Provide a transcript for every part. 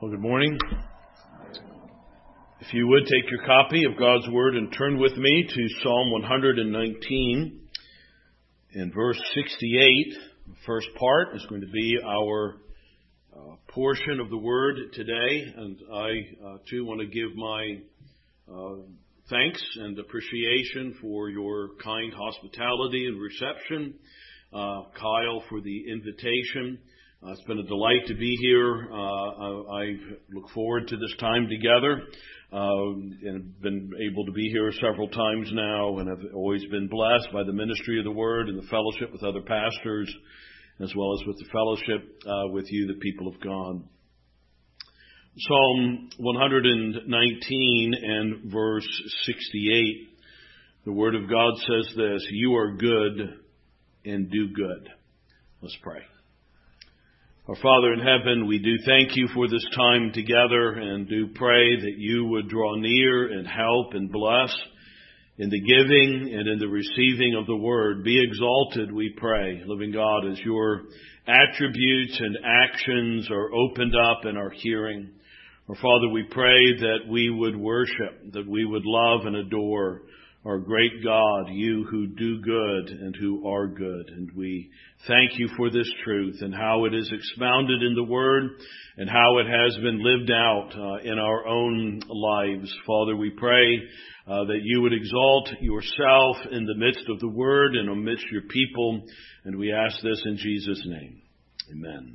Well, good morning. If you would take your copy of God's Word and turn with me to Psalm 119 in verse 68. The first part is going to be our portion of the Word today, and I too want to give my thanks and appreciation for your kind hospitality and reception. Kyle for the invitation. It's been a delight to be here. I look forward to this time together and been able to be here several times now, and have always been blessed by the ministry of the Word and the fellowship with other pastors, as well as with the fellowship with you, the people of God. Psalm 119 and verse 68. The Word of God says this: "You are good and do good." Let's pray. Our Father in heaven, we do thank you for this time together and do pray that you would draw near and help and bless in the giving and in the receiving of the word. Be exalted, we pray, living God, as your attributes and actions are opened up in our hearing. Our Father, we pray that we would worship, that we would love and adore our great God, you who do good and who are good. And we thank you for this truth and how it is expounded in the Word and how it has been lived out in our own lives. Father, we pray that you would exalt yourself in the midst of the Word and amidst your people. And we ask this in Jesus' name. Amen.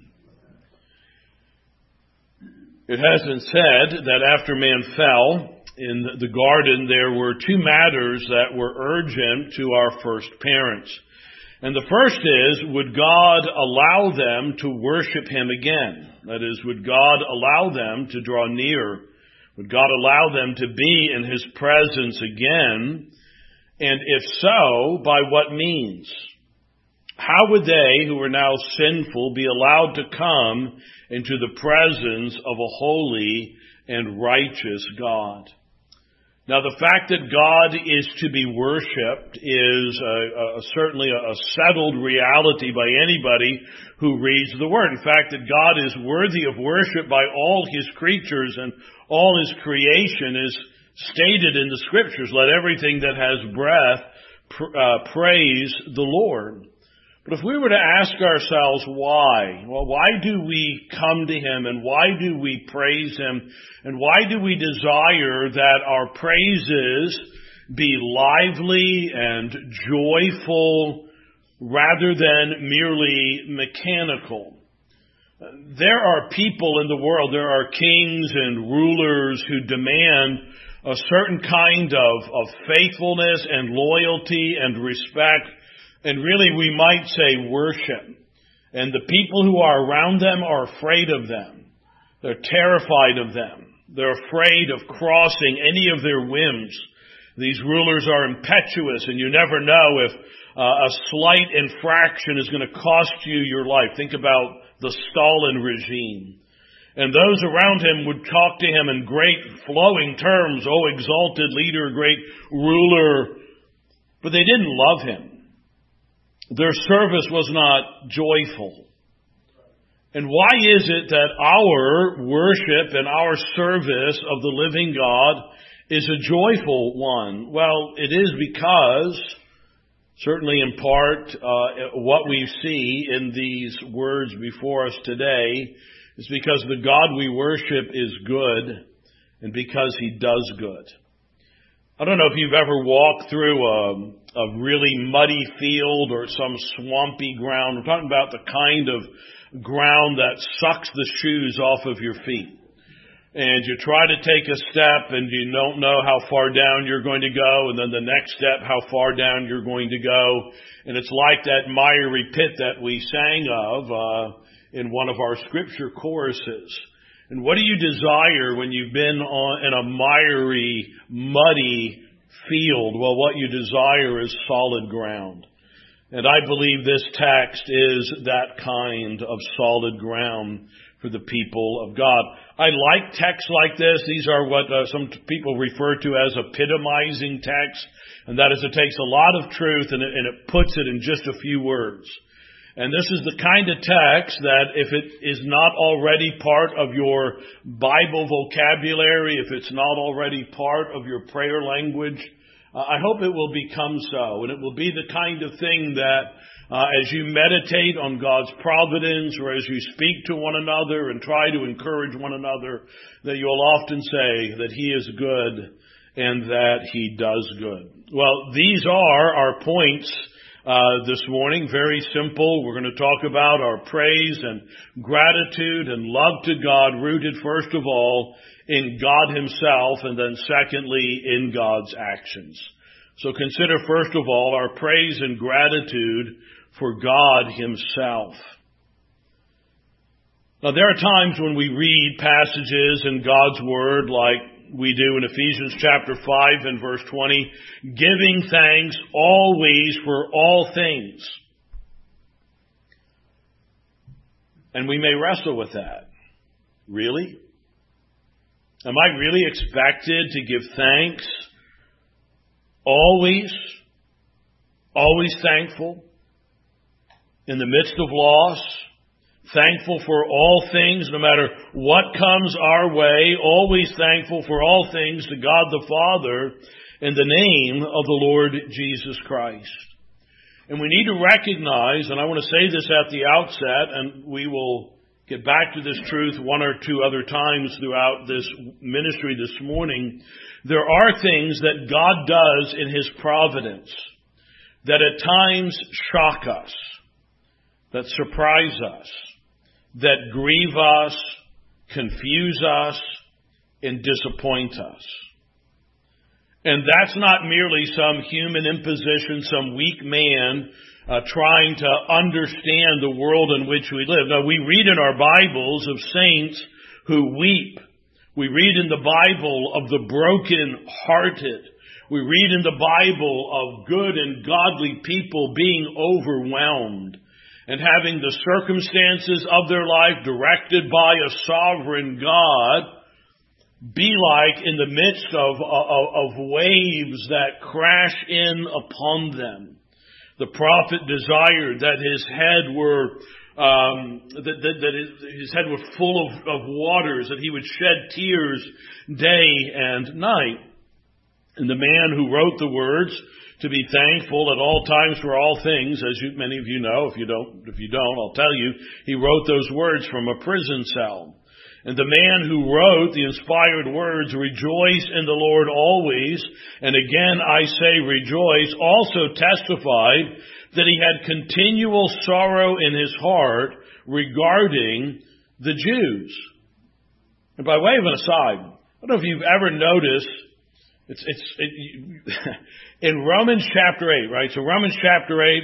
It has been said that after man fell in the garden, there were two matters that were urgent to our first parents. And the first is, would God allow them to worship him again? That is, would God allow them to draw near? Would God allow them to be in his presence again? And if so, by what means? How would they, who are now sinful, be allowed to come into the presence of a holy and righteous God? Now, the fact that God is to be worshipped is certainly a settled reality by anybody who reads the Word. In fact, that God is worthy of worship by all his creatures and all his creation is stated in the Scriptures. Let everything that has breath praise the Lord. But if we were to ask ourselves why, well, why do we come to him and why do we praise him and why do we desire that our praises be lively and joyful rather than merely mechanical? There are people in the world, there are kings and rulers who demand a certain kind of faithfulness and loyalty and respect. And really, we might say worship. And the people who are around them are afraid of them. They're terrified of them. They're afraid of crossing any of their whims. These rulers are impetuous, and you never know if a slight infraction is going to cost you your life. Think about the Stalin regime. And those around him would talk to him in great flowing terms. Oh, exalted leader, great ruler. But they didn't love him. Their service was not joyful. And why is it that our worship and our service of the living God is a joyful one? Well, it is because, certainly in part, what we see in these words before us today is because the God we worship is good and because he does good. I don't know if you've ever walked through a really muddy field or some swampy ground. We're talking about the kind of ground that sucks the shoes off of your feet. And you try to take a step and you don't know how far down you're going to go, and then the next step, how far down you're going to go. And it's like that miry pit that we sang of in one of our scripture choruses. And what do you desire when you've been in a miry, muddy field? Well, what you desire is solid ground. And I believe this text is that kind of solid ground for the people of God. I like texts like this. These are what some people refer to as epitomizing texts. And that is, it takes a lot of truth and it puts it in just a few words. And this is the kind of text that if it is not already part of your Bible vocabulary, if it's not already part of your prayer language, I hope it will become so. And it will be the kind of thing that as you meditate on God's providence, or as you speak to one another and try to encourage one another, that you'll often say that He is good and that He does good. Well, these are our points this morning. Very simple. We're going to talk about our praise and gratitude and love to God, rooted first of all in God Himself, and then secondly in God's actions. So consider first of all our praise and gratitude for God Himself. Now there are times when we read passages in God's Word like we do in Ephesians chapter 5 and verse 20, giving thanks always for all things. And we may wrestle with that. Really? Am I really expected to give thanks? Always thankful in the midst of loss, thankful for all things, no matter what comes our way, always thankful for all things to God the Father in the name of the Lord Jesus Christ. And we need to recognize, and I want to say this at the outset, and we will get back to this truth one or two other times throughout this ministry this morning, there are things that God does in His providence that at times shock us, that surprise us, that grieve us, confuse us, and disappoint us. And that's not merely some human imposition, some weak man trying to understand the world in which we live. Now, we read in our Bibles of saints who weep. We read in the Bible of the broken-hearted. We read in the Bible of good and godly people being overwhelmed and having the circumstances of their life directed by a sovereign God be like in the midst of waves that crash in upon them. The prophet desired that his head were his head were full of waters, that he would shed tears day and night. And the man who wrote the words, to be thankful at all times for all things, as many of you know, if you don't, I'll tell you, he wrote those words from a prison cell. And the man who wrote the inspired words, rejoice in the Lord always, and again I say rejoice, also testified that he had continual sorrow in his heart regarding the Jews. And by way of an aside, I don't know if you've ever noticed, in Romans chapter 8, right? So Romans chapter 8,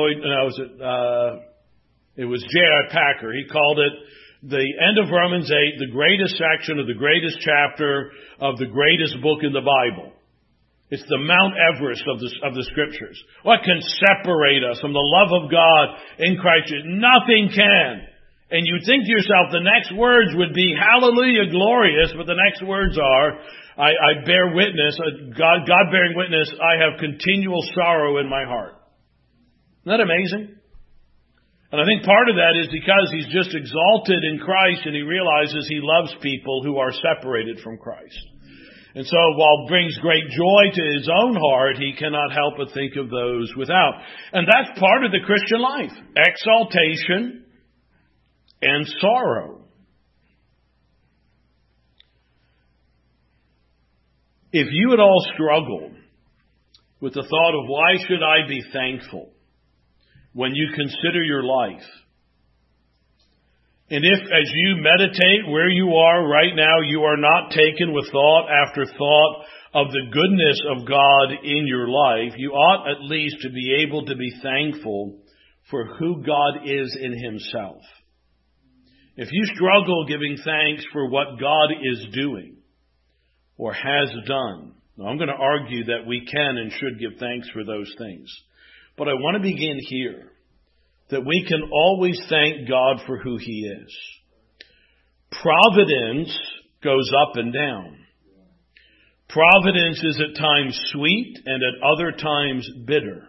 it was J.I. Packer. He called it the end of Romans 8, the greatest section of the greatest chapter of the greatest book in the Bible. It's the Mount Everest of the Scriptures. What can separate us from the love of God in Christ Jesus? Nothing can. And you think to yourself, the next words would be, hallelujah, glorious, but the next words are, I bear witness, God bearing witness, I have continual sorrow in my heart. Isn't that amazing? And I think part of that is because he's just exalted in Christ and he realizes he loves people who are separated from Christ. And so while it brings great joy to his own heart, he cannot help but think of those without. And that's part of the Christian life. Exaltation and sorrow. If you at all struggle with the thought of why should I be thankful when you consider your life, and if as you meditate where you are right now, you are not taken with thought after thought of the goodness of God in your life, you ought at least to be able to be thankful for who God is in Himself. If you struggle giving thanks for what God is doing or has done, now I'm going to argue that we can and should give thanks for those things. But I want to begin here, that we can always thank God for who He is. Providence goes up and down. Providence is at times sweet and at other times bitter.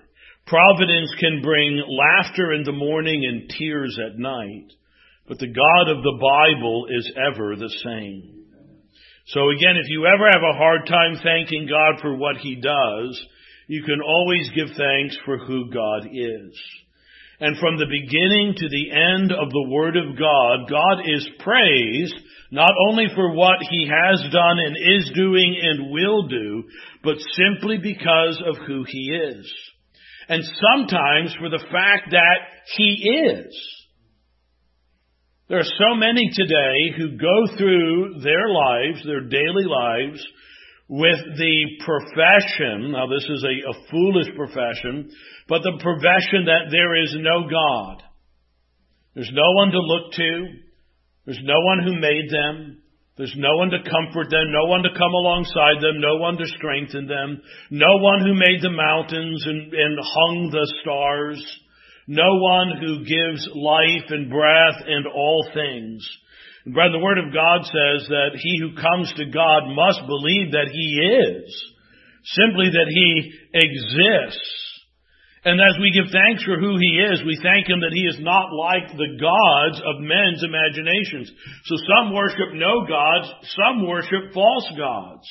Providence can bring laughter in the morning and tears at night. But the God of the Bible is ever the same. So again, if you ever have a hard time thanking God for what He does, you can always give thanks for who God is. And from the beginning to the end of the Word of God, God is praised not only for what He has done and is doing and will do, but simply because of who He is. And sometimes for the fact that He is. There are so many today who go through their lives, their daily lives, with the profession, now this is a foolish profession, but the profession that there is no God. There's no one to look to. There's no one who made them. There's no one to comfort them, no one to come alongside them, no one to strengthen them, no one who made the mountains and hung the stars, no one who gives life and breath and all things. And brethren, the Word of God says that he who comes to God must believe that He is, simply that He exists. And as we give thanks for who He is, we thank Him that He is not like the gods of men's imaginations. So some worship no gods, some worship false gods.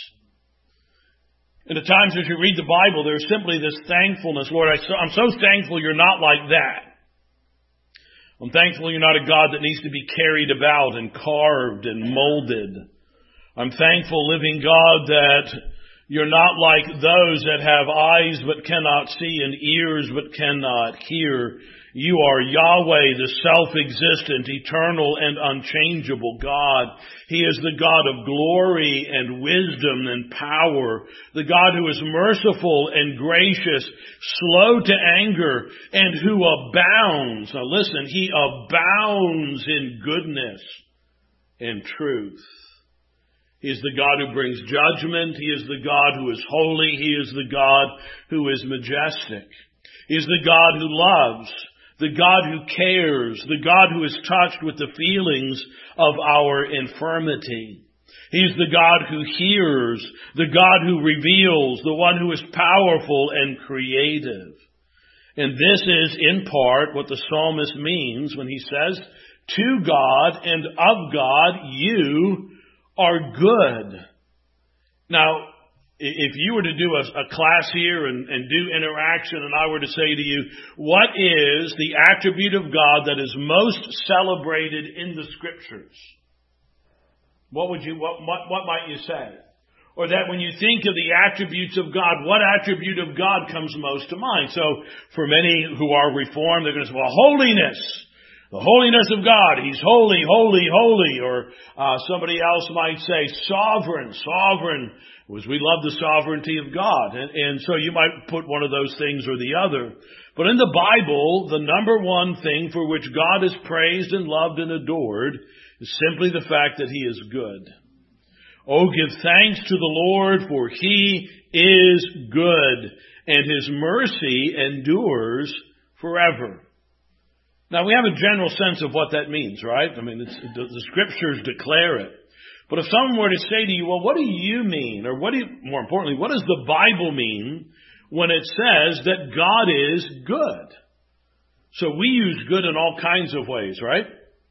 And at times as you read the Bible, there's simply this thankfulness. Lord, I'm so thankful You're not like that. I'm thankful You're not a God that needs to be carried about and carved and molded. I'm thankful, living God, that You're not like those that have eyes but cannot see and ears but cannot hear. You are Yahweh, the self-existent, eternal, and unchangeable God. He is the God of glory and wisdom and power, the God who is merciful and gracious, slow to anger, and who abounds. Now listen, He abounds in goodness and truth. He is the God who brings judgment. He is the God who is holy. He is the God who is majestic. He is the God who loves, the God who cares, the God who is touched with the feelings of our infirmity. He is the God who hears, the God who reveals, the one who is powerful and creative. And this is in part what the psalmist means when he says, to God and of God you are good. Now, if you were to do a class here and do interaction and I were to say to you, what is the attribute of God that is most celebrated in the Scriptures? What might you say? Or that when you think of the attributes of God, what attribute of God comes most to mind? So for many who are Reformed, they're going to say, well, holiness. The holiness of God. He's holy, holy, holy. Or somebody else might say sovereign, sovereign. Because we love the sovereignty of God. And so you might put one of those things or the other. But in the Bible, the number one thing for which God is praised and loved and adored is simply the fact that He is good. Oh, give thanks to the Lord, for He is good, and His mercy endures forever. Now, we have a general sense of what that means, right? I mean, the Scriptures declare it. But if someone were to say to you, well, what do you mean? Or more importantly, what does the Bible mean when it says that God is good? So we use good in all kinds of ways, right?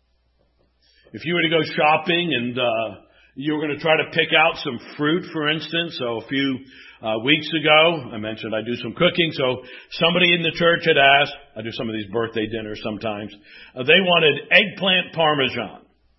If you were to go shopping and you were going to try to pick out some fruit, for instance. So a few weeks ago, I mentioned I do some cooking. So somebody in the church had asked, I do some of these birthday dinners sometimes, they wanted eggplant parmesan.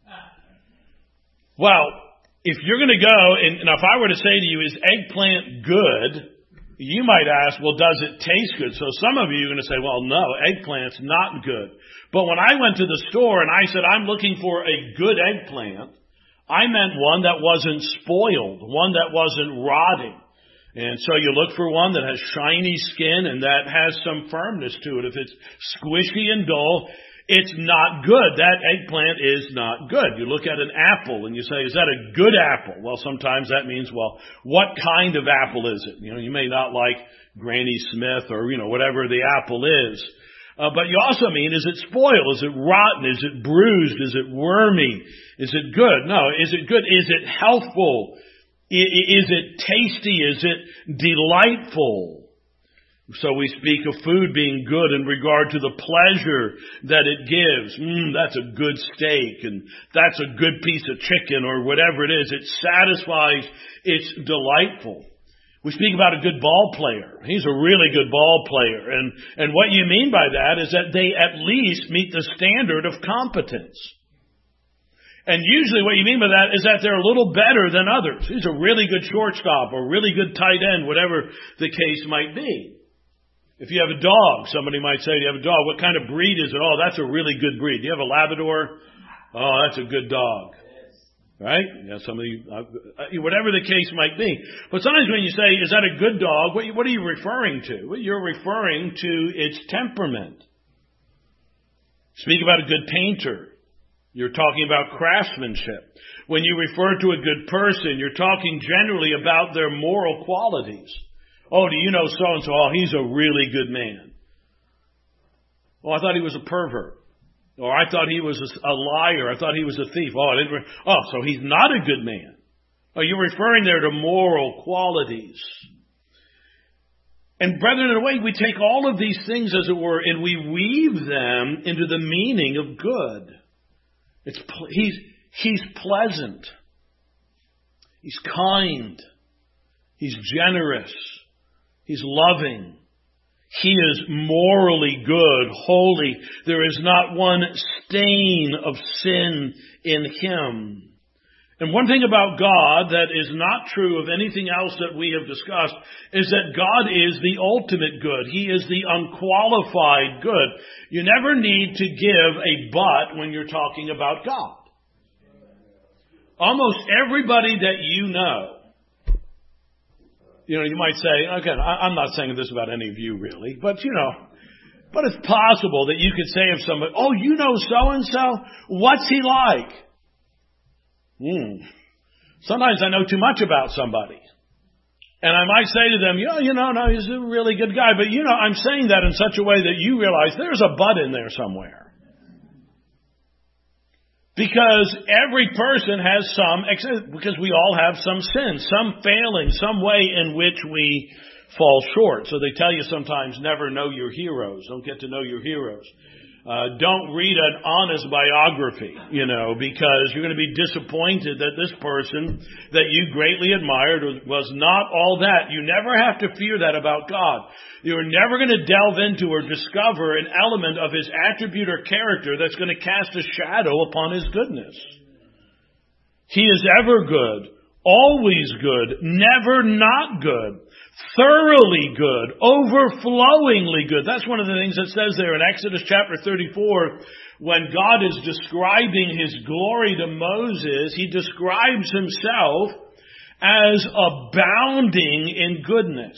Well, if you're going to go, and if I were to say to you, is eggplant good? You might ask, well, does it taste good? So some of you are going to say, well, no, eggplant's not good. But when I went to the store and I said, I'm looking for a good eggplant, I meant one that wasn't spoiled, one that wasn't rotting. And so you look for one that has shiny skin and that has some firmness to it. If it's squishy and dull, it's not good. That eggplant is not good. You look at an apple and you say, is that a good apple? Well, sometimes that means, well, what kind of apple is it? You may not like Granny Smith or, whatever the apple is. But you also mean, is it spoiled? Is it rotten? Is it bruised? Is it wormy? Is it good? No. Is it good? Is it healthful? Is it tasty? Is it delightful? So we speak of food being good in regard to the pleasure that it gives. That's a good steak, and that's a good piece of chicken, or whatever it is. It satisfies, it's delightful. We speak about a good ball player. He's a really good ball player. And what you mean by that is that they at least meet the standard of competence. And usually what you mean by that is that they're a little better than others. He's a really good shortstop or really good tight end, whatever the case might be. If you have a dog, somebody might say, you have a dog, what kind of breed is it? Oh, that's a really good breed. Do you have a Labrador? Oh, that's a good dog. Right? Yeah, somebody, whatever the case might be. But sometimes when you say, is that a good dog? What are you referring to? Well, you're referring to its temperament. Speak about a good painter. You're talking about craftsmanship. When you refer to a good person, you're talking generally about their moral qualities. Oh, do you know so-and-so? Oh, he's a really good man. Oh, I thought he was a pervert. Or I thought he was a liar. I thought he was a thief. So he's not a good man. Oh, you're referring there to moral qualities. And brethren, in a way, we take all of these things, as it were, and we weave them into the meaning of good. He's pleasant. He's kind. He's generous. He's loving. He is morally good, holy. There is not one stain of sin in him. And one thing about God that is not true of anything else that we have discussed is that God is the ultimate good. He is the unqualified good. You never need to give a but when you're talking about God. Almost everybody that you know, you might say, again, I'm not saying this about any of you really, but but it's possible that you could say of somebody, oh, you know so-and-so? What's he like? Sometimes I know too much about somebody. And I might say to them, no, he's a really good guy. But, I'm saying that in such a way that you realize there's a but in there somewhere. Because every person has because we all have some sins, some failing, some way in which we fall short. So they tell you sometimes never know your heroes. Don't get to know your heroes. Don't read an honest biography, because you're going to be disappointed that this person that you greatly admired was not all that. You never have to fear that about God. You're never going to delve into or discover an element of his attribute or character that's going to cast a shadow upon his goodness. He is ever good, always good, never not good. Thoroughly good, overflowingly good. That's one of the things that says there in Exodus chapter 34, when God is describing his glory to Moses, he describes himself as abounding in goodness.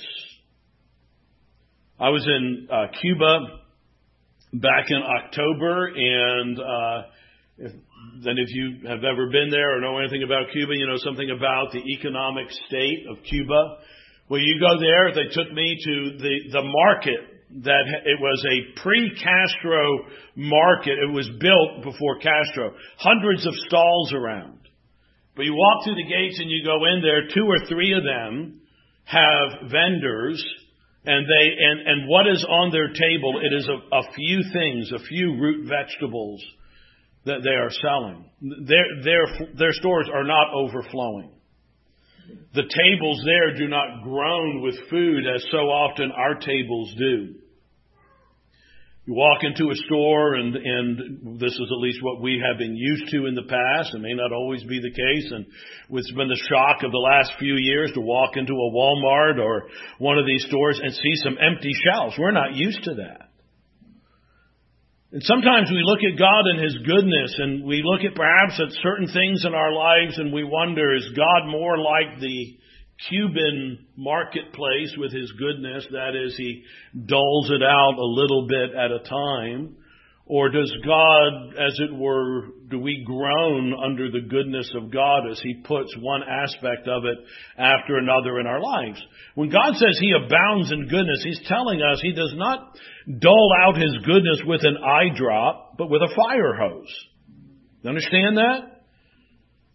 I was in Cuba back in October, and if you have ever been there or know anything about Cuba, you know something about the economic state of Cuba. Well, you go there, they took me to the market that it was a pre-Castro market. It was built before Castro. Hundreds of stalls around. But you walk through the gates and you go in there, 2 or 3 of them have vendors, and what is on their table, it is a few things, a few root vegetables that they are selling. Their stores are not overflowing. The tables there do not groan with food as so often our tables do. You walk into a store, and this is at least what we have been used to in the past. It may not always be the case, and it's been the shock of the last few years to walk into a Walmart or one of these stores and see some empty shelves. We're not used to that. And sometimes we look at God and his goodness, and we look at perhaps at certain things in our lives, and we wonder, is God more like the Cuban marketplace with his goodness? That is, he doles it out a little bit at a time. Or does God, as it were, do we groan under the goodness of God as he puts one aspect of it after another in our lives? When God says he abounds in goodness, he's telling us he does not dole out his goodness with an eye drop, but with a fire hose. You understand that?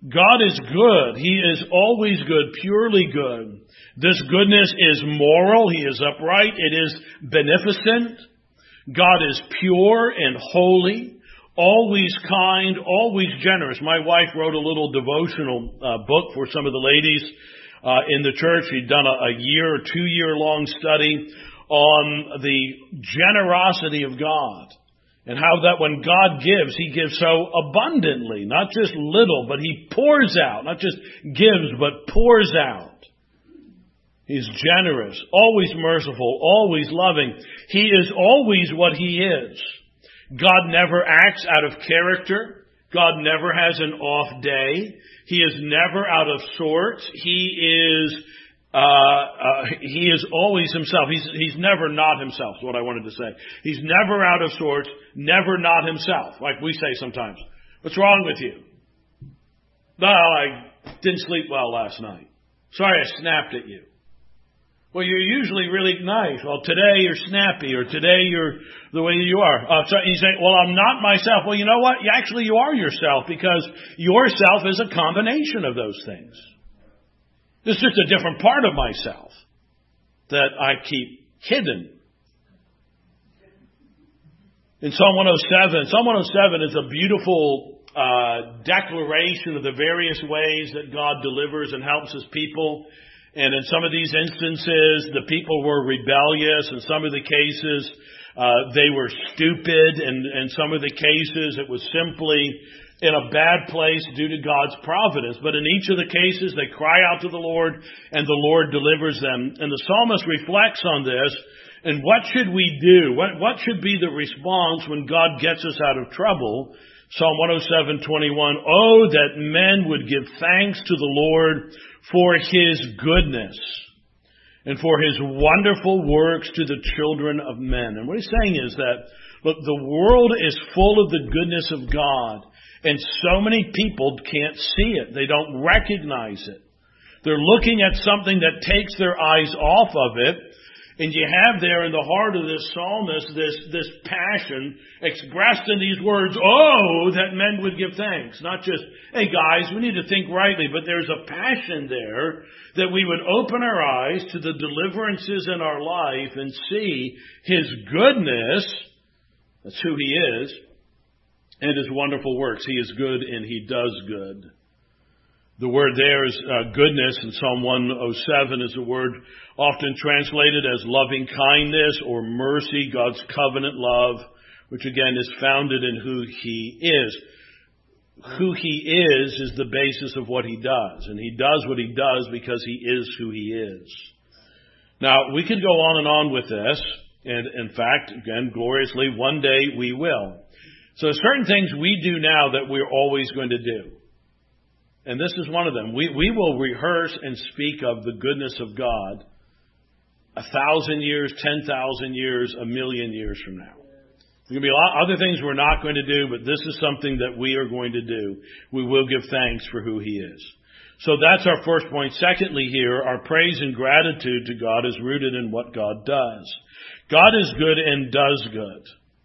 God is good. He is always good, purely good. This goodness is moral. He is upright. It is beneficent. God is pure and holy, always kind, always generous. My wife wrote a little devotional book for some of the ladies in the church. She'd done a year or 2-year long study on the generosity of God. And how that when God gives, He gives so abundantly, not just little, but He pours out, not just gives, but pours out. He's generous, always merciful, always loving. He is always what He is. God never acts out of character. God never has an off day. He is never out of sorts. He is always Himself. He's never not Himself, is what I wanted to say. He's never out of sorts, never not Himself, like we say sometimes. What's wrong with you? No, I didn't sleep well last night. Sorry I snapped at you. Well, you're usually really nice. Well, today you're snappy, or today you're the way you are. So you say, well, I'm not myself. Well, you know what? Actually, you are yourself, because yourself is a combination of those things. This is just a different part of myself that I keep hidden. In Psalm 107, Psalm 107 is a beautiful declaration of the various ways that God delivers and helps His people. And in some of these instances, the people were rebellious. In some of the cases, they were stupid. And in some of the cases, it was simply in a bad place due to God's providence. But in each of the cases, they cry out to the Lord, and the Lord delivers them. And the psalmist reflects on this. And what should we do? What should be the response when God gets us out of trouble? Psalm 107:21. Oh, that men would give thanks to the Lord for His goodness and for His wonderful works to the children of men. And what he's saying is that, look, the world is full of the goodness of God, and so many people can't see it. They don't recognize it. They're looking at something that takes their eyes off of it. And you have there in the heart of this psalmist this passion expressed in these words, oh, that men would give thanks. Not just, hey guys, we need to think rightly, but there's a passion there that we would open our eyes to the deliverances in our life and see His goodness, that's who He is, and His wonderful works. He is good and He does good. The word there is goodness in Psalm 107 is a word often translated as loving kindness or mercy, God's covenant love, which again is founded in who He is. Who He is the basis of what He does. And He does what He does because He is who He is. Now, we could go on and on with this. And in fact, again, gloriously, one day we will. So certain things we do now that we're always going to do. And this is one of them. We will rehearse and speak of the goodness of God 1,000 years, 10,000 years, 1,000,000 years from now. There's going to be a lot of other things we're not going to do, but this is something that we are going to do. We will give thanks for who He is. So that's our first point. Secondly here, our praise and gratitude to God is rooted in what God does. God is good and does good.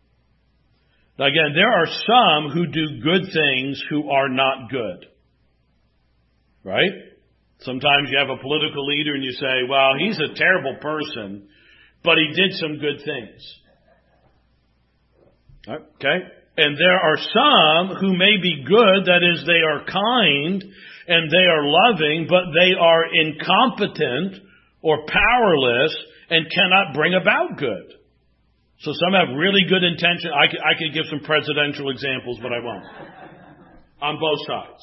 Now again, there are some who do good things who are not good. Right? Sometimes you have a political leader and you say, well, he's a terrible person, but he did some good things. Okay? And there are some who may be good, that is, they are kind and they are loving, but they are incompetent or powerless and cannot bring about good. So some have really good intention. I could give some presidential examples, but I won't. On both sides.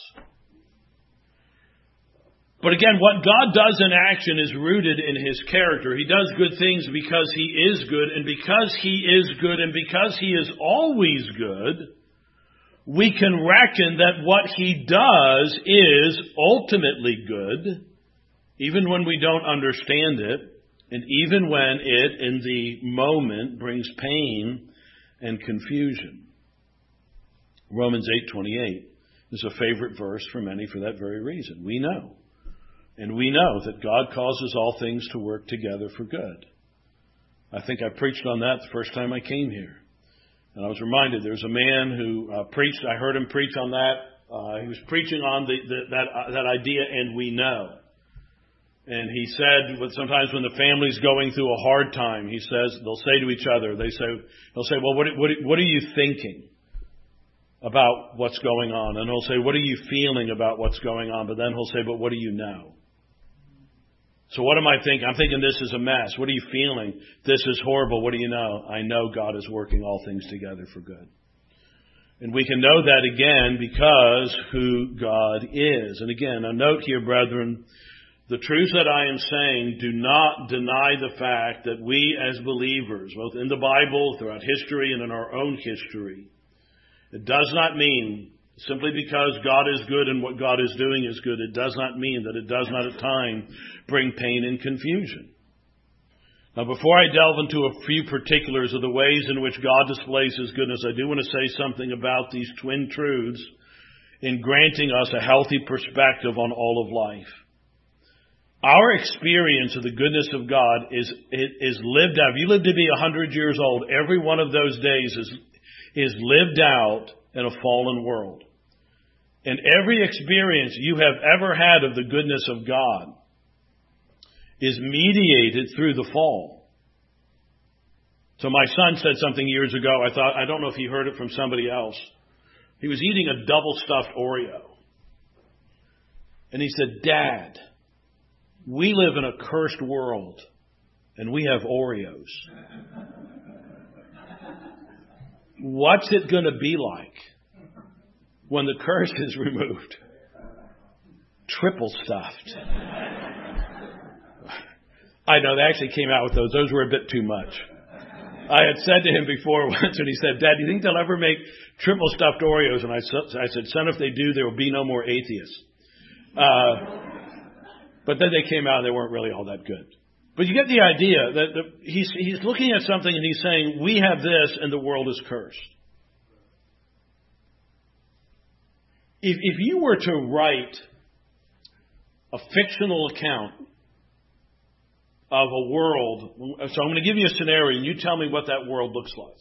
But again, what God does in action is rooted in His character. He does good things because He is good, and because He is good, and because He is always good, we can reckon that what He does is ultimately good, even when we don't understand it, and even when it, in the moment, brings pain and confusion. Romans 8:28 is a favorite verse for many for that very reason. We know. And we know that God causes all things to work together for good. I think I preached on that the first time I came here. And I was reminded there's a man who preached, I heard him preach on that He was preaching on that idea, and we know. And he said, sometimes when the family's going through a hard time, he says, they'll say to each other, he'll say, well, what are you thinking about what's going on? And he'll say, what are you feeling about what's going on? But then he'll say, but what do you know? So what am I thinking? I'm thinking this is a mess. What are you feeling? This is horrible. What do you know? I know God is working all things together for good. And we can know that again because who God is. And again, a note here, brethren, the truths that I am saying do not deny the fact that we as believers, both in the Bible, throughout history, and in our own history, it does not mean, simply because God is good and what God is doing is good, it does not mean that it does not at times bring pain and confusion. Now, before I delve into a few particulars of the ways in which God displays His goodness, I do want to say something about these twin truths in granting us a healthy perspective on all of life. Our experience of the goodness of God is lived out. If you live to be 100 years old, every one of those days is lived out in a fallen world. And every experience you have ever had of the goodness of God is mediated through the fall. So my son said something years ago. I don't know if he heard it from somebody else. He was eating a double-stuffed Oreo. And he said, Dad, we live in a cursed world, and we have Oreos. What's it going to be like when the curse is removed? Triple stuffed. I know, they actually came out with those. Those were a bit too much. I had said to him before once, and he said, Dad, do you think they'll ever make triple stuffed Oreos? And I said, son, if they do, there will be no more atheists. But then they came out and they weren't really all that good. But you get the idea that he's looking at something and he's saying, we have this and the world is cursed. If you were to write a fictional account of a world, so I'm going to give you a scenario and you tell me what that world looks like.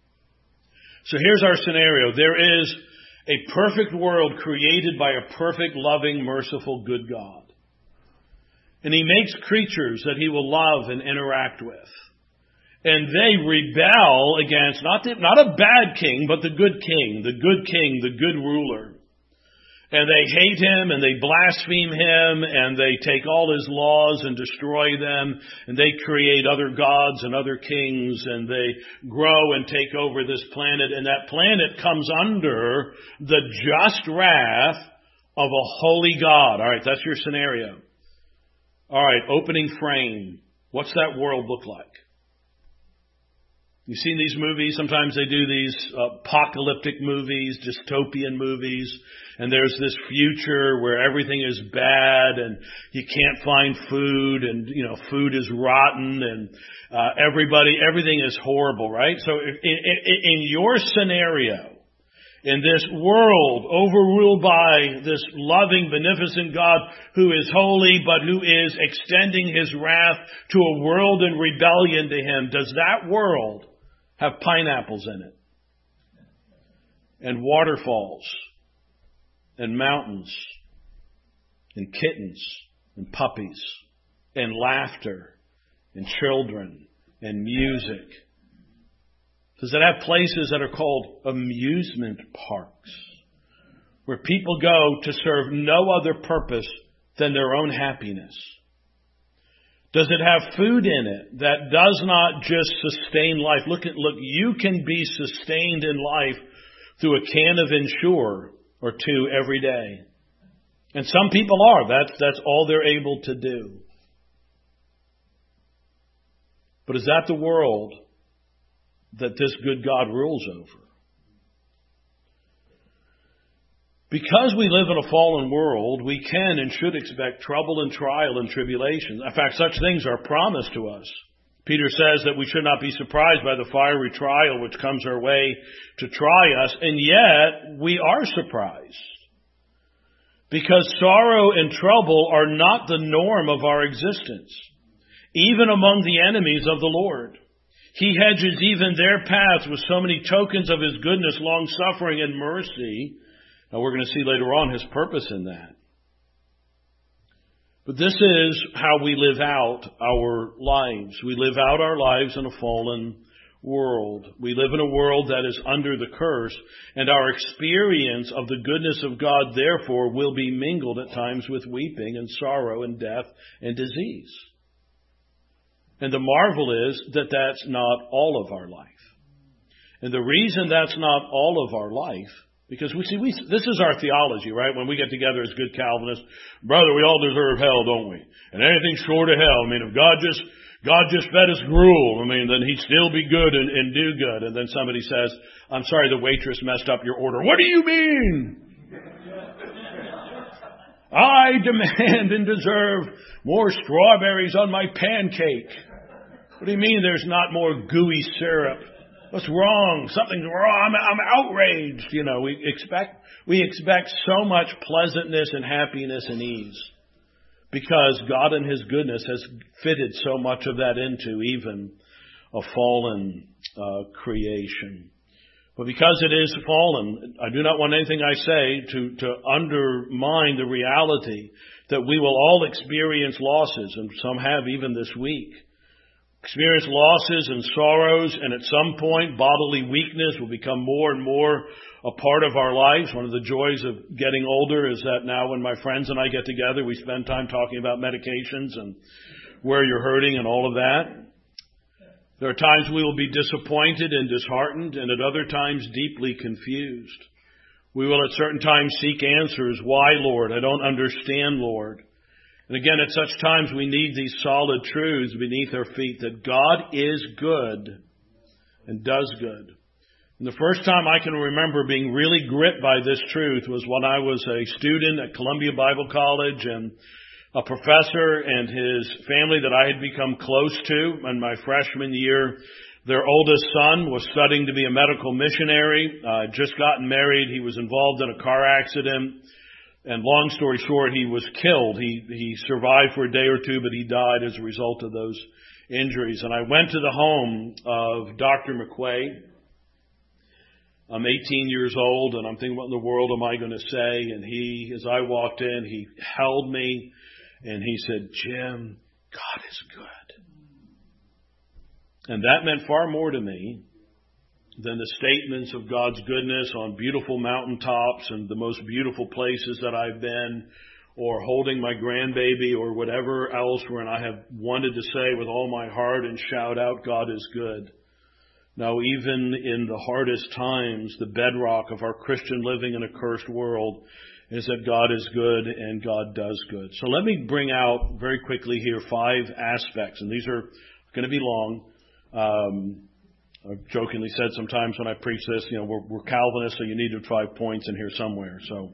So here's our scenario. There is a perfect world created by a perfect, loving, merciful, good God. And He makes creatures that He will love and interact with. And they rebel against, not a bad king, but the good king, the good ruler. And they hate Him, and they blaspheme Him, and they take all His laws and destroy them, and they create other gods and other kings, and they grow and take over this planet, and that planet comes under the just wrath of a holy God. All right, that's your scenario. All right, opening frame. What's that world look like? You've seen these movies. Sometimes they do these apocalyptic movies, dystopian movies. And there's this future where everything is bad and you can't find food and, food is rotten and everything is horrible, right? So in your scenario, in this world overruled by this loving, beneficent God who is holy but who is extending His wrath to a world in rebellion to Him, does that world have pineapples in it? And waterfalls? And mountains? And kittens? And puppies? And laughter? And children? And music? Does it have places that are called amusement parks, where people go to serve no other purpose than their own happiness? Does it have food in it that does not just sustain life? Look, you can be sustained in life through a can of Ensure or two every day. And some people are. That's all they're able to do. But is that the world that this good God rules over? Because we live in a fallen world, we can and should expect trouble and trial and tribulation. In fact, such things are promised to us. Peter says that we should not be surprised by the fiery trial which comes our way to try us, and yet we are surprised. Because sorrow and trouble are not the norm of our existence, even among the enemies of the Lord. He hedges even their paths with so many tokens of His goodness, long-suffering, and mercy. And we're going to see later on His purpose in that. But this is how we live out our lives. We live out our lives in a fallen world. We live in a world that is under the curse, and our experience of the goodness of God, therefore, will be mingled at times with weeping and sorrow and death and disease. And the marvel is that that's not all of our life. And the reason that's not all of our life, because this is our theology, right? When we get together as good Calvinists, brother, we all deserve hell, don't we? And anything short of hell, I mean, if God just fed us gruel, I mean, then He'd still be good and do good. And then somebody says, I'm sorry, the waitress messed up your order. What do you mean? I demand and deserve more strawberries on my pancake. What do you mean there's not more gooey syrup? What's wrong? Something's wrong. I'm outraged. You know, we expect so much pleasantness and happiness and ease because God in His goodness has fitted so much of that into even a fallen creation. But because it is fallen, I do not want anything I say to undermine the reality that we will all experience losses, and some have even this week. Experience losses and sorrows, and at some point bodily weakness will become more and more a part of our lives. One of the joys of getting older is that now when my friends and I get together, we spend time talking about medications and where you're hurting and all of that. There are times we will be disappointed and disheartened, and at other times deeply confused. We will at certain times seek answers. Why, Lord? I don't understand, Lord. And again, at such times we need these solid truths beneath our feet that God is good and does good. And the first time I can remember being really gripped by this truth was when I was a student at Columbia Bible College, and a professor and his family that I had become close to in my freshman year, their oldest son was studying to be a medical missionary, just gotten married. He was involved in a car accident. And long story short, he was killed. He survived for a day or two, but he died as a result of those injuries. And I went to the home of Dr. McQuay. I'm 18 years old, and I'm thinking, what in the world am I going to say? And he, as I walked in, he held me, and he said, Jim, God is good. And that meant far more to me than the statements of God's goodness on beautiful mountaintops and the most beautiful places that I've been, or holding my grandbaby, or whatever else wherein I have wanted to say with all my heart and shout out, God is good. Now, even in the hardest times, the bedrock of our Christian living in a cursed world is that God is good and God does good. So let me bring out very quickly here 5 aspects, and these are going to be long. I've jokingly said sometimes when I preach this, you know, we're Calvinists, so you needed 5 points in here somewhere. So,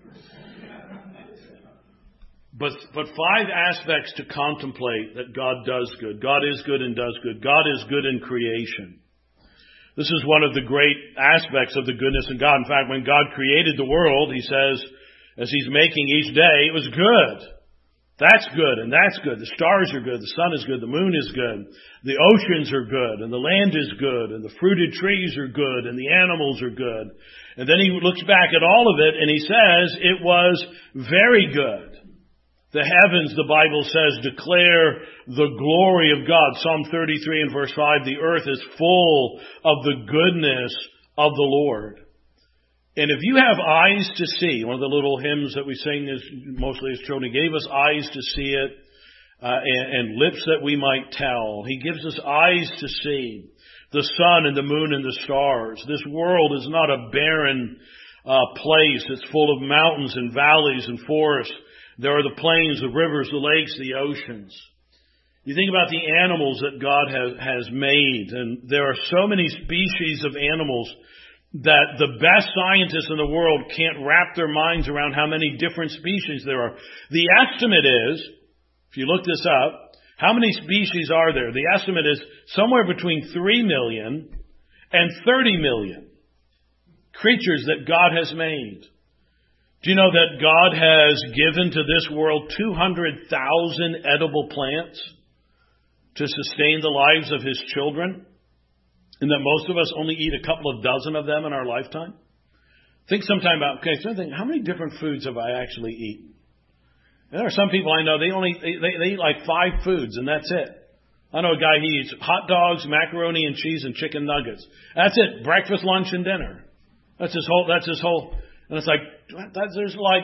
but 5 aspects to contemplate that God does good. God is good and does good. God is good in creation. This is one of the great aspects of the goodness of God. In fact, when God created the world, He says, as He's making each day, it was good. That's good, and that's good. The stars are good, the sun is good, the moon is good, the oceans are good, and the land is good, and the fruited trees are good, and the animals are good. And then He looks back at all of it, and He says it was very good. The heavens, the Bible says, declare the glory of God. Psalm 33 and verse 5, the earth is full of the goodness of the Lord. And if you have eyes to see, one of the little hymns that we sing is mostly as children, He gave us eyes to see it, and lips that we might tell. He gives us eyes to see the sun and the moon and the stars. This world is not a barren place. It's full of mountains and valleys and forests. There are the plains, the rivers, the lakes, the oceans. You think about the animals that God has made, and there are so many species of animals that the best scientists in the world can't wrap their minds around how many different species there are. The estimate is, if you look this up, how many species are there? The estimate is somewhere between 3 million and 30 million creatures that God has made. Do you know that God has given to this world 200,000 edible plants to sustain the lives of His children? And that most of us only eat a couple of dozen of them in our lifetime? Think sometime about, how many different foods have I actually eaten? And there are some people I know, they eat like 5 foods and that's it. I know a guy, he eats hot dogs, macaroni and cheese, and chicken nuggets. That's it. Breakfast, lunch, and dinner. That's his whole, and it's like, there's like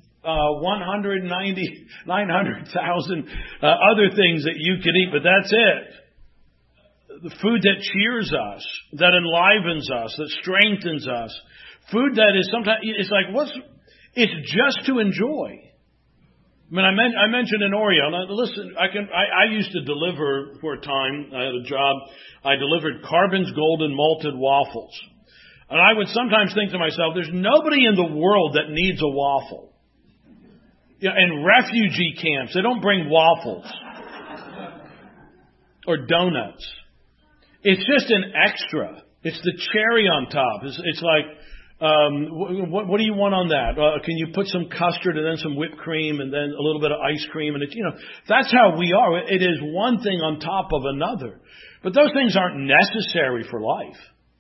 900,000 other things that you could eat, but that's it. The food that cheers us, that enlivens us, that strengthens us. Food that is sometimes, it's like, it's just to enjoy. I mean, I mentioned an Oreo. Now, listen, I used to deliver for a time. I had a job. I delivered Carbon's Golden Malted Waffles. And I would sometimes think to myself, there's nobody in the world that needs a waffle. You know, in refugee camps, they don't bring waffles or donuts. It's just an extra. It's the cherry on top. It's like, what do you want on that? Can you put some custard and then some whipped cream and then a little bit of ice cream? And it's, that's how we are. It is one thing on top of another. But those things aren't necessary for life.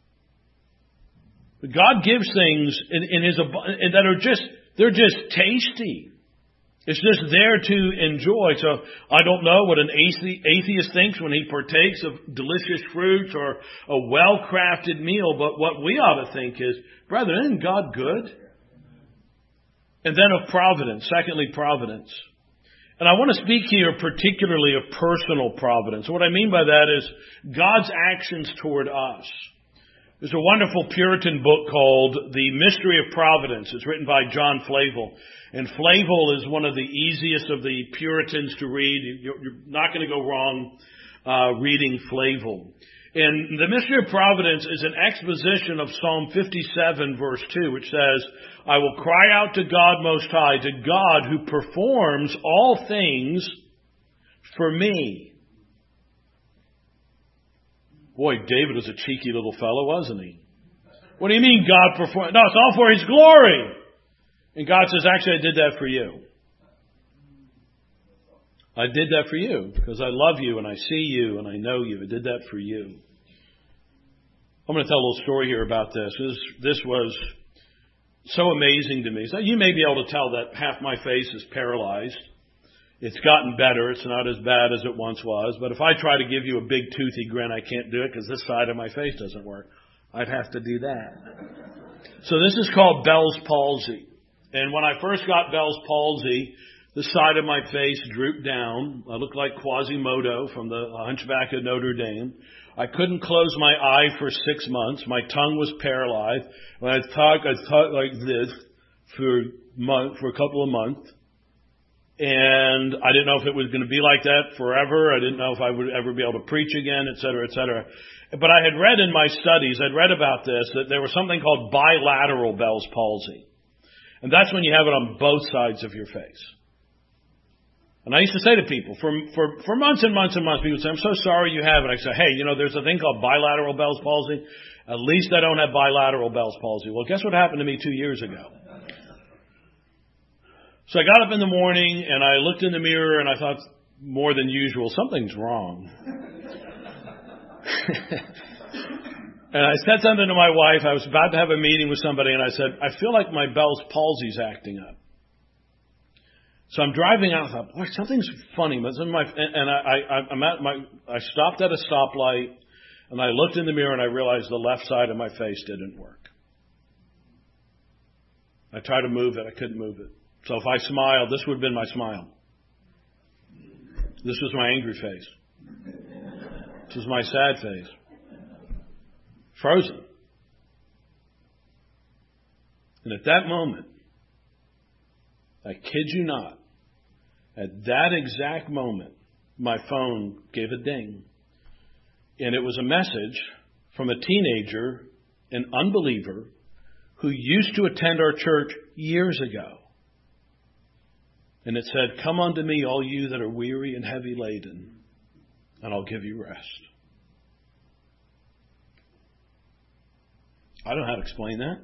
But God gives things in His that are they're just tasty. It's just there to enjoy. So I don't know what an atheist thinks when he partakes of delicious fruits or a well-crafted meal, but what we ought to think is, brethren, isn't God good? And then of providence. Secondly, providence. And I want to speak here particularly of personal providence. What I mean by that is God's actions toward us. There's a wonderful Puritan book called The Mystery of Providence. It's written by John Flavel. And Flavel is one of the easiest of the Puritans to read. You're not going to go wrong reading Flavel. And The Mystery of Providence is an exposition of Psalm 57, verse 2, which says, I will cry out to God Most High, to God who performs all things for me. Boy, David was a cheeky little fellow, wasn't he? What do you mean God performs? No, it's all for His glory. And God says, actually, I did that for you. I did that for you because I love you and I see you and I know you. I did that for you. I'm going to tell a little story here about this. This was so amazing to me. So you may be able to tell that half my face is paralyzed. It's gotten better. It's not as bad as it once was. But if I try to give you a big toothy grin, I can't do it because this side of my face doesn't work. I'd have to do that. So this is called Bell's palsy. And when I first got Bell's palsy, the side of my face drooped down. I looked like Quasimodo from the Hunchback of Notre Dame. I couldn't close my eye for 6 months. My tongue was paralyzed. When I talked like this for a couple of months. And I didn't know if it was going to be like that forever. I didn't know if I would ever be able to preach again, et cetera, et cetera. But I had read in my studies, I'd read about this, that there was something called bilateral Bell's palsy. And that's when you have it on both sides of your face. And I used to say to people, for months and months and months, people would say, I'm so sorry you have it. I say, hey, there's a thing called bilateral Bell's palsy. At least I don't have bilateral Bell's palsy. Well, guess what happened to me 2 years ago? So I got up in the morning and I looked in the mirror and I thought, more than usual, something's wrong. And I said something to my wife. I was about to have a meeting with somebody and I said, I feel like my Bell's palsy's acting up. So I'm driving out. I thought, boy, something's funny. I stopped at a stoplight and I looked in the mirror and I realized the left side of my face didn't work. I tried to move it. I couldn't move it. So if I smiled, this would have been my smile. This was my angry face. This was my sad face. Frozen. And at that moment, I kid you not, at that exact moment, my phone gave a ding. And it was a message from a teenager, an unbeliever, who used to attend our church years ago. And it said, come unto me, all you that are weary and heavy laden, and I'll give you rest. I don't know how to explain that.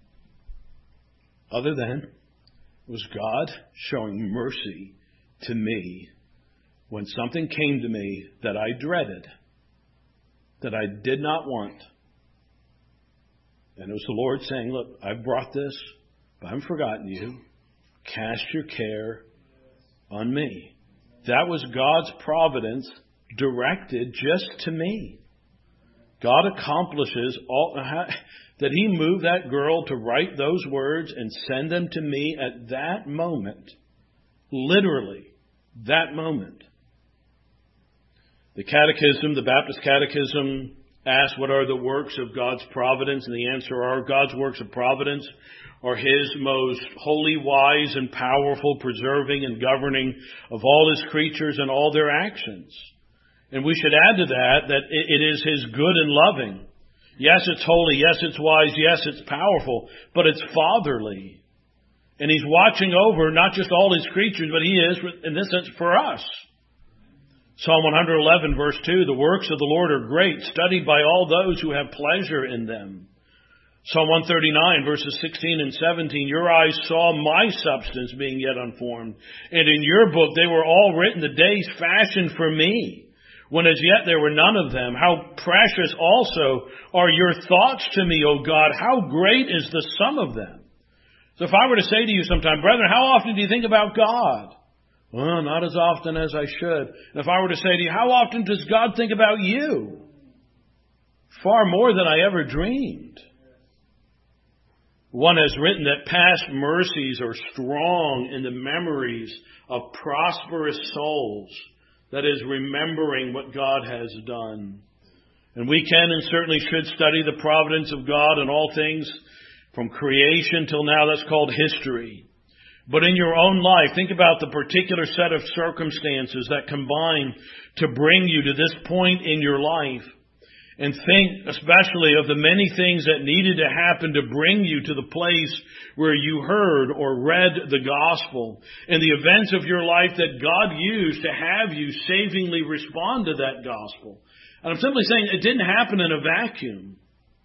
Other than it was God showing mercy to me when something came to me that I dreaded, that I did not want. And it was the Lord saying, look, I've brought this, but I haven't forgotten you. Cast your care on me. That was God's providence directed just to me. God accomplishes all that He moved that girl to write those words and send them to me at that moment. Literally, that moment. The Catechism, the Baptist Catechism, asks what are the works of God's providence, and the answer are God's works of providence are His most holy, wise, and powerful preserving and governing of all His creatures and all their actions. And we should add to that it is His good and loving. Yes, it's holy. Yes, it's wise. Yes, it's powerful. But it's fatherly. And He's watching over not just all His creatures, but He is, in this sense, for us. Psalm 111, verse 2, the works of the Lord are great, studied by all those who have pleasure in them. Psalm 139, verses 16 and 17, your eyes saw my substance being yet unformed, and in your book they were all written, the days fashioned for me, when as yet there were none of them. How precious also are your thoughts to me, O God, how great is the sum of them. So if I were to say to you sometime, brethren, how often do you think about God? Well, not as often as I should. And if I were to say to you, how often does God think about you? Far more than I ever dreamed. One has written that past mercies are strong in the memories of prosperous souls. That is, remembering what God has done. And we can and certainly should study the providence of God in all things from creation till now. That's called history. But in your own life, think about the particular set of circumstances that combine to bring you to this point in your life. And think especially of the many things that needed to happen to bring you to the place where you heard or read the gospel. And the events of your life that God used to have you savingly respond to that gospel. And I'm simply saying it didn't happen in a vacuum.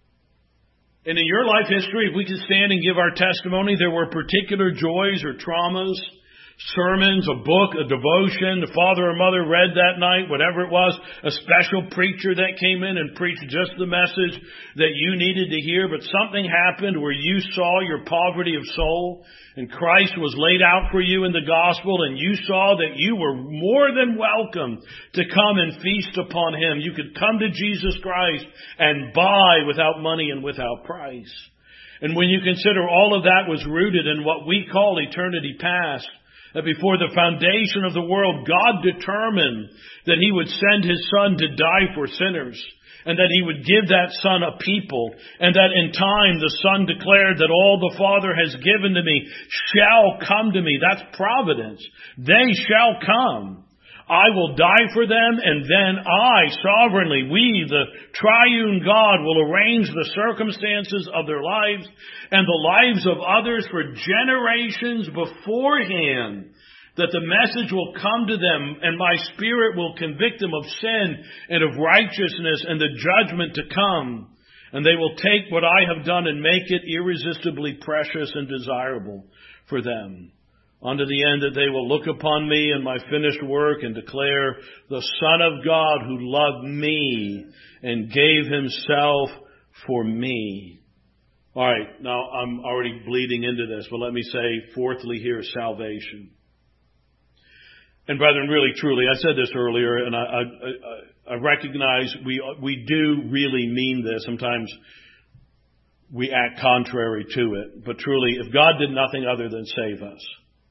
And in your life history, if we can stand and give our testimony, there were particular joys or traumas, sermons, a book, a devotion, the father or mother read that night, whatever it was, a special preacher that came in and preached just the message that you needed to hear. But something happened where you saw your poverty of soul and Christ was laid out for you in the gospel, and you saw that you were more than welcome to come and feast upon Him. You could come to Jesus Christ and buy without money and without price. And when you consider all of that was rooted in what we call eternity past, that before the foundation of the world, God determined that He would send His Son to die for sinners, and that He would give that Son a people, and that in time the Son declared that all the Father has given to me shall come to me. That's providence. They shall come. I will die for them, and then I, sovereignly, we, the triune God, will arrange the circumstances of their lives and the lives of others for generations beforehand, that the message will come to them, and my Spirit will convict them of sin and of righteousness and the judgment to come. And they will take what I have done and make it irresistibly precious and desirable for them. Unto the end that they will look upon me and my finished work and declare, the Son of God who loved me and gave Himself for me. All right, now I'm already bleeding into this, but let me say, fourthly here, salvation. And brethren, really, truly, I said this earlier, and I recognize we do really mean this. Sometimes we act contrary to it. But truly, if God did nothing other than save us,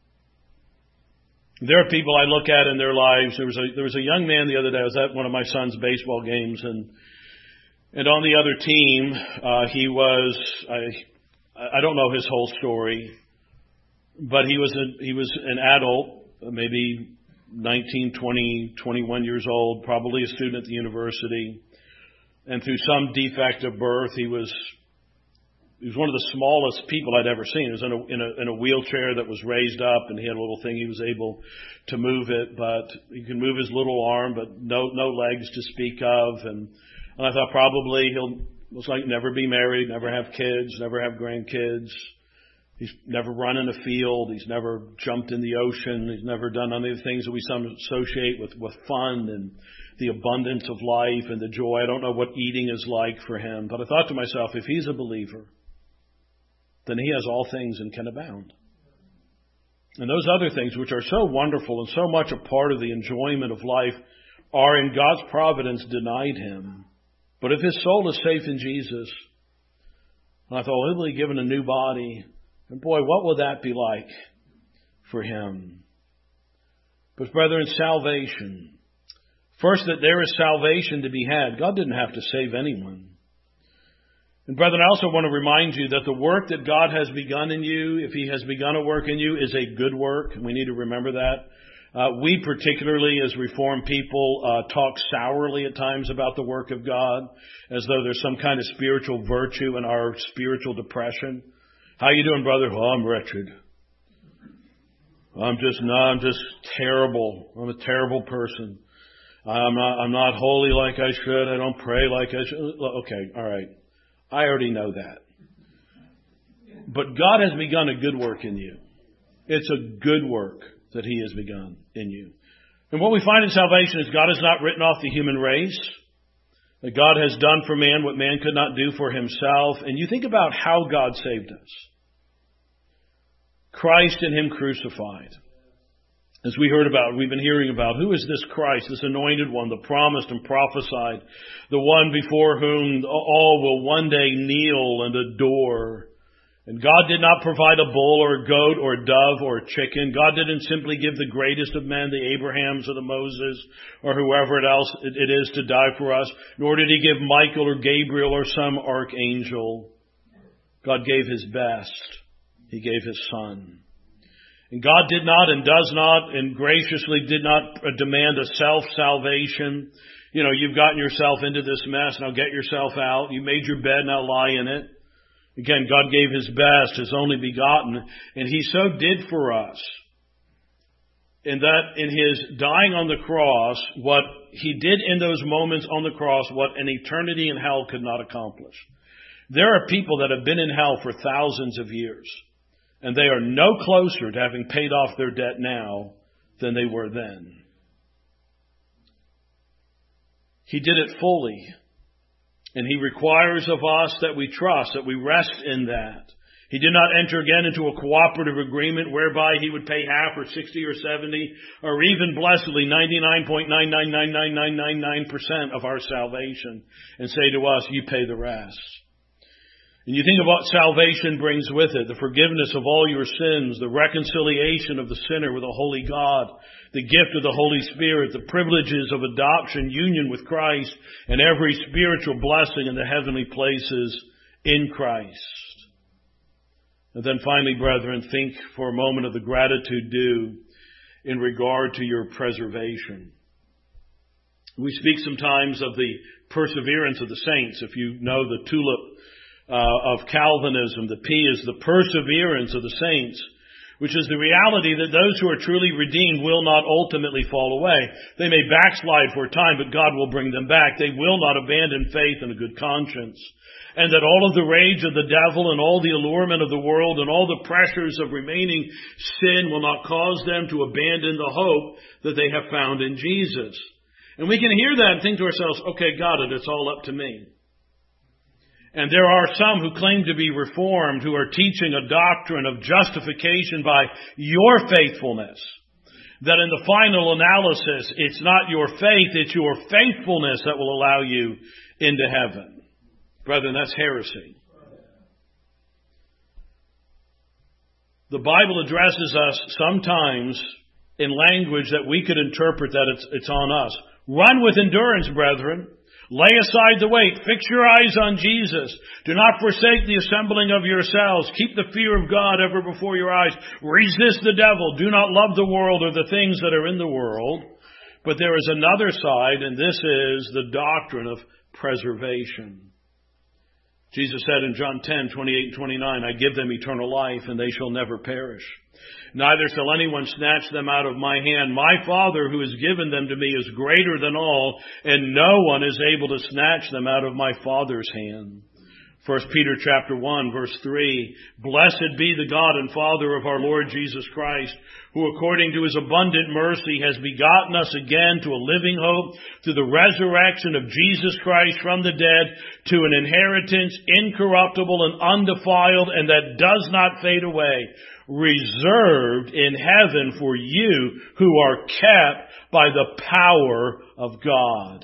there are people I look at in their lives. There was a young man the other day. I was at one of my son's baseball games, and on the other team, he was. I don't know his whole story, but he was an adult, maybe 19, 20, 21 years old, probably a student at the university, and through some defect of birth, he was one of the smallest people I'd ever seen. He was in a wheelchair that was raised up, and he had a little thing. He was able to move it, but he can move his little arm, but no legs to speak of. And I thought probably he'll most likely never be married, never have kids, never have grandkids. He's never run in a field. He's never jumped in the ocean. He's never done any of the things that we some associate with fun and the abundance of life and the joy. I don't know what eating is like for him. But I thought to myself, if he's a believer, then he has all things and can abound. And those other things, which are so wonderful and so much a part of the enjoyment of life, are in God's providence denied him. But if his soul is safe in Jesus, and I thought, well, he'll be given a new body. And boy, what will that be like for him? But brethren, salvation. First, that there is salvation to be had. God didn't have to save anyone. And brethren, I also want to remind you that the work that God has begun in you, if he has begun a work in you, is a good work. And we need to remember that. We particularly, as Reformed people, talk sourly at times about the work of God, as though there's some kind of spiritual virtue in our spiritual depression. How you doing, brother? Oh, I'm wretched. I'm just terrible. I'm a terrible person. I'm not holy like I should. I don't pray like I should. Okay, all right. I already know that. But God has begun a good work in you. It's a good work that he has begun in you. And what we find in salvation is God has not written off the human race. That God has done for man what man could not do for himself. And you think about how God saved us. Christ and him crucified. As we heard about, we've been hearing about, who is this Christ, this anointed one, the promised and prophesied, the one before whom all will one day kneel and adore. And God did not provide a bull or a goat or a dove or a chicken. God didn't simply give the greatest of men, the Abrahams or the Moses or whoever else it is to die for us. Nor did he give Michael or Gabriel or some archangel. God gave his best. He gave his Son. And God did not and does not and graciously did not demand a self-salvation. You know, you've gotten yourself into this mess, now get yourself out. You made your bed, now lie in it. Again, God gave his best, his only begotten, and he so did for us. In that, in his dying on the cross, what he did in those moments on the cross, what an eternity in hell could not accomplish. There are people that have been in hell for thousands of years. And they are no closer to having paid off their debt now than they were then. He did it fully. And he requires of us that we trust, that we rest in that. He did not enter again into a cooperative agreement whereby he would pay half or 60 or 70 or even blessedly 99.9999999% of our salvation and say to us, you pay the rest. And you think of what salvation brings with it, the forgiveness of all your sins, the reconciliation of the sinner with a holy God, the gift of the Holy Spirit, the privileges of adoption, union with Christ, and every spiritual blessing in the heavenly places in Christ. And then finally, brethren, think for a moment of the gratitude due in regard to your preservation. We speak sometimes of the perseverance of the saints. If you know the tulip of Calvinism, the P is the perseverance of the saints, which is the reality that those who are truly redeemed will not ultimately fall away. They may backslide for a time, but God will bring them back. They will not abandon faith and a good conscience. And that all of the rage of the devil and all the allurement of the world and all the pressures of remaining sin will not cause them to abandon the hope that they have found in Jesus. And we can hear that and think to ourselves, okay, got it, it's all up to me. And there are some who claim to be Reformed who are teaching a doctrine of justification by your faithfulness. That in the final analysis, it's not your faith, it's your faithfulness that will allow you into heaven. Brethren, that's heresy. The Bible addresses us sometimes in language that we could interpret that it's on us. Run with endurance, brethren. Lay aside the weight. Fix your eyes on Jesus. Do not forsake the assembling of yourselves. Keep the fear of God ever before your eyes. Resist the devil. Do not love the world or the things that are in the world. But there is another side, and this is the doctrine of preservation. Jesus said in John 10:28 and 29, I give them eternal life, and they shall never perish. Neither shall anyone snatch them out of my hand. My Father who has given them to me is greater than all, and no one is able to snatch them out of my Father's hand. 1 Peter chapter 1, verse 3, "Blessed be the God and Father of our Lord Jesus Christ, who according to His abundant mercy has begotten us again to a living hope through the resurrection of Jesus Christ from the dead, to an inheritance incorruptible and undefiled and that does not fade away, reserved in heaven for you who are kept by the power of God."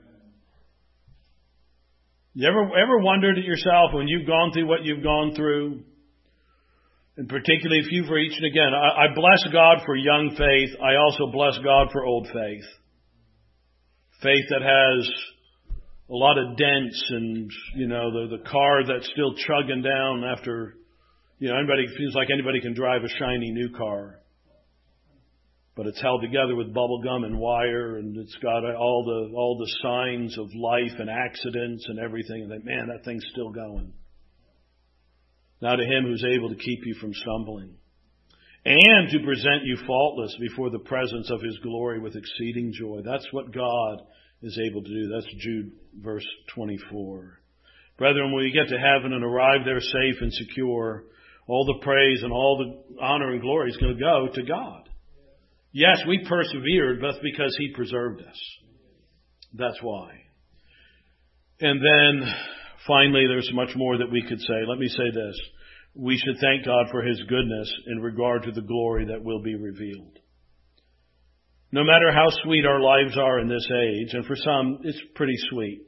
You ever wondered at yourself when you've gone through what you've gone through? And particularly if you've reached, and again, I bless God for young faith. I also bless God for old faith. Faith that has a lot of dents and, the car that's still chugging down after, anybody feels like anybody can drive a shiny new car. But it's held together with bubble gum and wire, and it's got all the signs of life and accidents and everything. And that thing's still going. Now to Him who's able to keep you from stumbling and to present you faultless before the presence of His glory with exceeding joy. That's what God is able to do. That's Jude verse 24. Brethren, when we get to heaven and arrive there safe and secure, all the praise and all the honor and glory is going to go to God. Yes, we persevered, but because He preserved us. That's why. And then, finally, there's much more that we could say. Let me say this. We should thank God for His goodness in regard to the glory that will be revealed. No matter how sweet our lives are in this age, and for some, it's pretty sweet.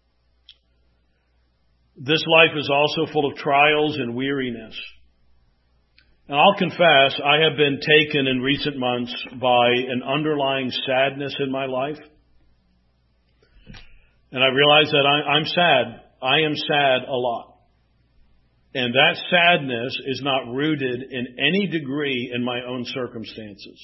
This life is also full of trials and weariness. And I'll confess, I have been taken in recent months by an underlying sadness in my life. And I realize that I'm sad. I am sad a lot. And that sadness is not rooted in any degree in my own circumstances.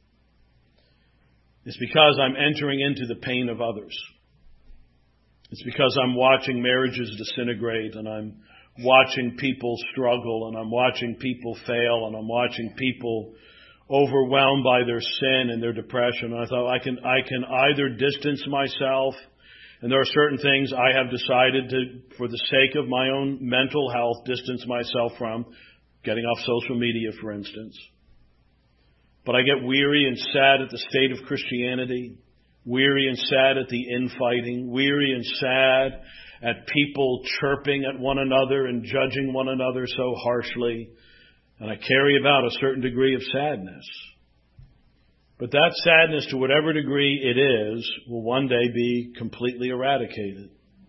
It's because I'm entering into the pain of others. It's because I'm watching marriages disintegrate, and I'm watching people struggle, and I'm watching people fail, and I'm watching people overwhelmed by their sin and their depression. And I thought I can either distance myself, and there are certain things I have decided to, for the sake of my own mental health, distance myself from, getting off social media, for instance. But I get weary and sad at the state of Christianity, weary and sad at the infighting, weary and sad at people chirping at one another and judging one another so harshly. And I carry about a certain degree of sadness. But that sadness, to whatever degree it is, will one day be completely eradicated.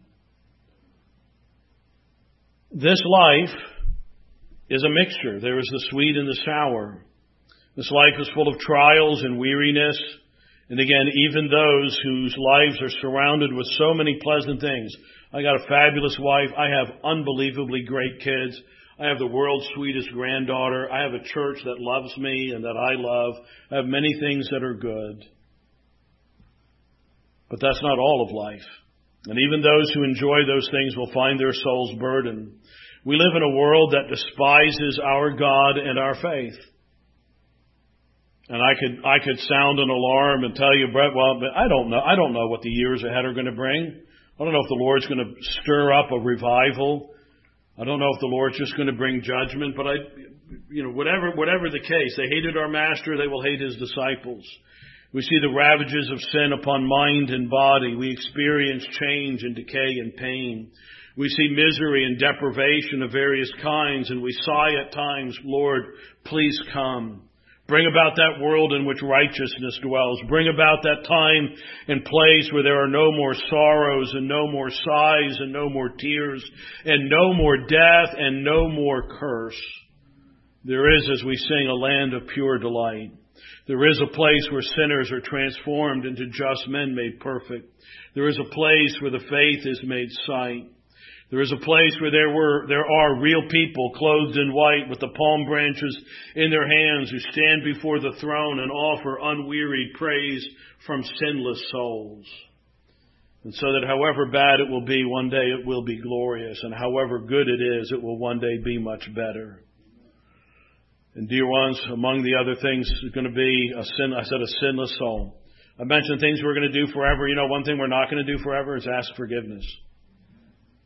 This life is a mixture. There is the sweet and the sour. This life is full of trials and weariness. And again, even those whose lives are surrounded with so many pleasant things. I got a fabulous wife. I have unbelievably great kids. I have the world's sweetest granddaughter. I have a church that loves me and that I love. I have many things that are good. But that's not all of life. And even those who enjoy those things will find their souls burdened. We live in a world that despises our God and our faith. And I could sound an alarm and tell you, Brett, well, I don't know what the years ahead are going to bring. I don't know if the Lord's going to stir up a revival. I don't know if the Lord's just going to bring judgment, but whatever the case, they hated our master, they will hate his disciples. We see the ravages of sin upon mind and body. We experience change and decay and pain. We see misery and deprivation of various kinds, and we sigh at times, Lord, please come. Bring about that world in which righteousness dwells. Bring about that time and place where there are no more sorrows and no more sighs and no more tears and no more death and no more curse. There is, as we sing, a land of pure delight. There is a place where sinners are transformed into just men made perfect. There is a place where the faith is made sight. There is a place where there are real people clothed in white with the palm branches in their hands who stand before the throne and offer unwearied praise from sinless souls. And so that however bad it will be, one day it will be glorious. And however good it is, it will one day be much better. And dear ones, among the other things is going to be a sinless soul. I mentioned things we're going to do forever. One thing we're not going to do forever is ask forgiveness.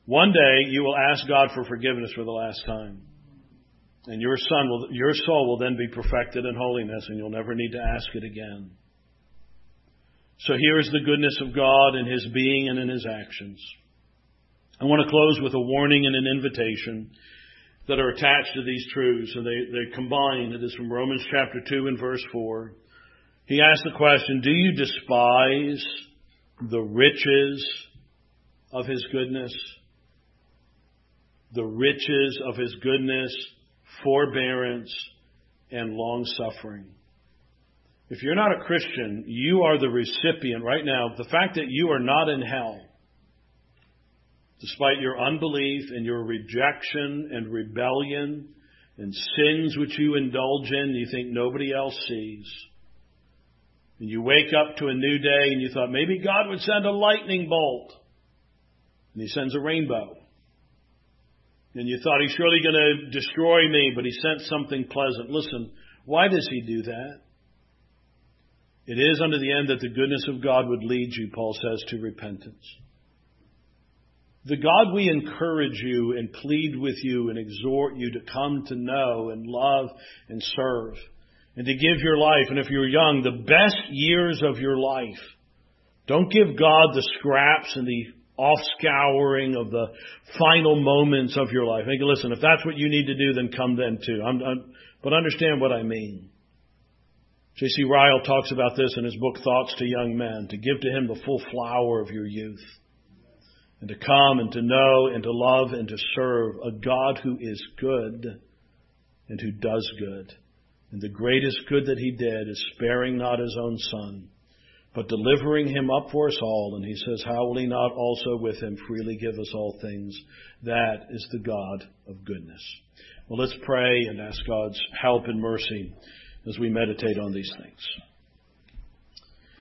One day you will ask God for forgiveness for the last time. And your soul will then be perfected in holiness, and you'll never need to ask it again. So here is the goodness of God in His being and in His actions. I want to close with a warning and an invitation that are attached to these truths, and they combine. It is from Romans chapter 2 and verse 4. He asked the question, do you despise the riches of His goodness? The riches of His goodness, forbearance, and long-suffering. If you're not a Christian, you are the recipient right now. The fact that you are not in hell, despite your unbelief and your rejection and rebellion and sins which you indulge in, you think nobody else sees. And you wake up to a new day and you thought maybe God would send a lightning bolt. And He sends a rainbow. And you thought He's surely going to destroy me, but He sent something pleasant. Listen, why does He do that? It is unto the end that the goodness of God would lead you, Paul says, to repentance. The God we encourage you and plead with you and exhort you to come to know and love and serve and to give your life, and if you're young, the best years of your life. Don't give God the scraps and the off-scouring of the final moments of your life. Listen, if that's what you need to do, then come then too. But understand what I mean. J.C. Ryle talks about this in his book, Thoughts to Young Men, to give to Him the full flower of your youth, and to come and to know and to love and to serve a God who is good and who does good. And the greatest good that He did is sparing not His own Son, but delivering Him up for us all. And He says, how will He not also with Him freely give us all things? That is the God of goodness. Well, let's pray and ask God's help and mercy as we meditate on these things.